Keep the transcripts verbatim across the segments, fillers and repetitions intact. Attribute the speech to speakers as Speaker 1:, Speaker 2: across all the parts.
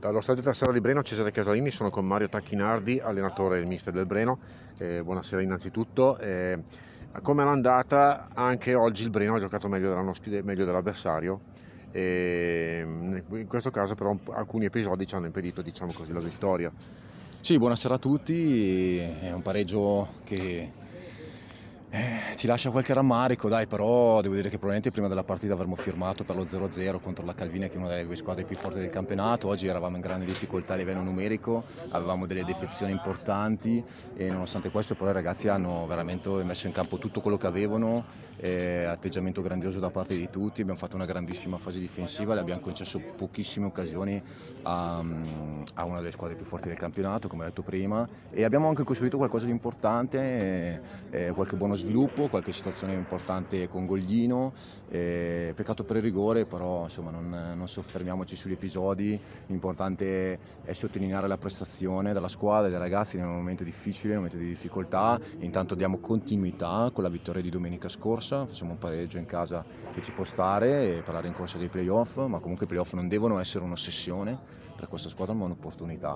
Speaker 1: Dallo stadio Tassara di Breno, Cesare Casalini, sono con Mario Tacchinardi, allenatore e mister del Breno. Eh, buonasera innanzitutto. Eh, come è andata? Anche oggi il Breno ha giocato meglio, dell'anno sc- meglio dell'avversario. E, in questo caso però alcuni episodi ci hanno impedito, diciamo così, la vittoria.
Speaker 2: Sì, buonasera a tutti, è un pareggio che eh, ci lascia qualche rammarico, dai, però devo dire che probabilmente prima della partita avremmo firmato per lo zero a zero contro la Calvina, che è una delle due squadre più forti del campionato. Oggi eravamo in grande difficoltà a livello numerico, avevamo delle defezioni importanti e nonostante questo però i ragazzi hanno veramente messo in campo tutto quello che avevano, eh, atteggiamento grandioso da parte di tutti, abbiamo fatto una grandissima fase difensiva, le abbiamo concesso pochissime occasioni a, a una delle squadre più forti del campionato, come ho detto prima, e abbiamo anche costruito qualcosa di importante, eh, eh, qualche buono sviluppo, qualche situazione importante con Goglino, eh, peccato per il rigore, però insomma non, non soffermiamoci sugli episodi, l'importante è sottolineare la prestazione della squadra e dei ragazzi in un momento difficile, in un momento di difficoltà. Intanto diamo continuità con la vittoria di domenica scorsa, facciamo un pareggio in casa che ci può stare per la rincorsa dei playoff, ma comunque i playoff non devono essere un'ossessione per questa squadra, ma un'opportunità,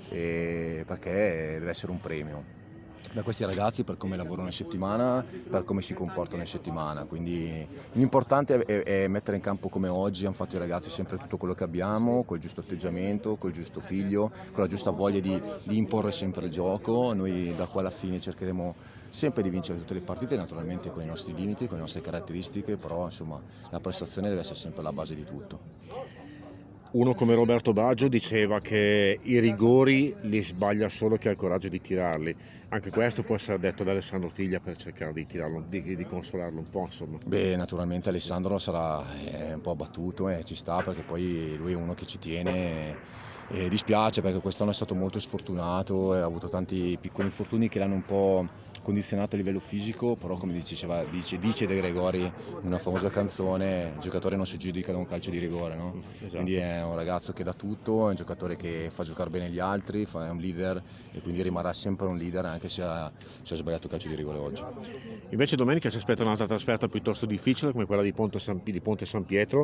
Speaker 2: e perché deve essere un premio da questi ragazzi per come lavorano in settimana, per come si comportano in settimana. Quindi l'importante è, è mettere in campo come oggi hanno fatto i ragazzi sempre tutto quello che abbiamo, col giusto atteggiamento, col giusto piglio, con la giusta voglia di, di imporre sempre il gioco. Noi da qua alla fine cercheremo sempre di vincere tutte le partite, naturalmente con i nostri limiti, con le nostre caratteristiche, però insomma la prestazione deve essere sempre la base di tutto.
Speaker 1: Uno come Roberto Baggio diceva che i rigori li sbaglia solo chi ha il coraggio di tirarli. Anche questo può essere detto da Alessandro Tiglia per cercare di tirarlo, di, di consolarlo un po', insomma.
Speaker 2: Beh, naturalmente Alessandro sarà eh, un po' abbattuto e eh, ci sta, perché poi lui è uno che ci tiene. E dispiace perché quest'anno è stato molto sfortunato, ha avuto tanti piccoli infortuni che l'hanno un po' condizionato a livello fisico, però come diceva, dice, dice De Gregori in una famosa canzone, il giocatore non si giudica da un calcio di rigore, no?
Speaker 1: Esatto.
Speaker 2: Quindi è un ragazzo che dà tutto, è un giocatore che fa giocare bene gli altri, è un leader e quindi rimarrà sempre un leader anche se ha, se ha sbagliato il calcio di rigore oggi.
Speaker 1: Invece domenica ci aspetta un'altra trasferta piuttosto difficile come quella di Ponte San, di Ponte San Pietro,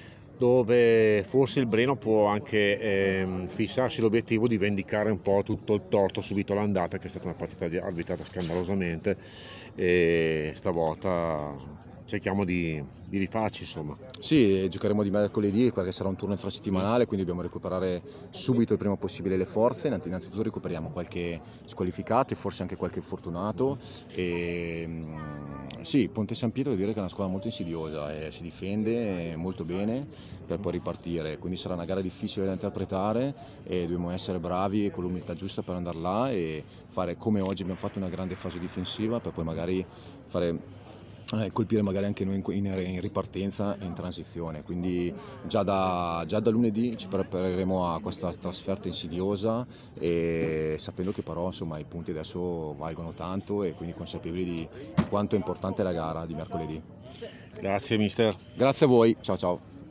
Speaker 1: dove forse il Breno può anche ehm, fissarsi l'obiettivo di vendicare un po' tutto il torto subito all'andata, che è stata una partita arbitrata scandalosamente, e stavolta cerchiamo di, di rifarci, insomma.
Speaker 2: Sì, giocheremo di mercoledì perché sarà un turno infrasettimanale, quindi dobbiamo recuperare subito il prima possibile le forze. Innanzitutto recuperiamo qualche squalificato e forse anche qualche infortunato. E, sì, Ponte San Pietro devo dire che è una squadra molto insidiosa e si difende molto bene per poi ripartire, quindi sarà una gara difficile da interpretare e dobbiamo essere bravi e con l'umiltà giusta per andare là e fare come oggi abbiamo fatto una grande fase difensiva per poi magari fare Eh, colpire magari anche noi in, in, in ripartenza e in transizione, quindi già da, già da lunedì ci prepareremo a questa trasferta insidiosa e sapendo che però insomma i punti adesso valgono tanto e quindi consapevoli di, di quanto è importante la gara di mercoledì.
Speaker 1: Grazie mister.
Speaker 2: Grazie a voi, ciao ciao.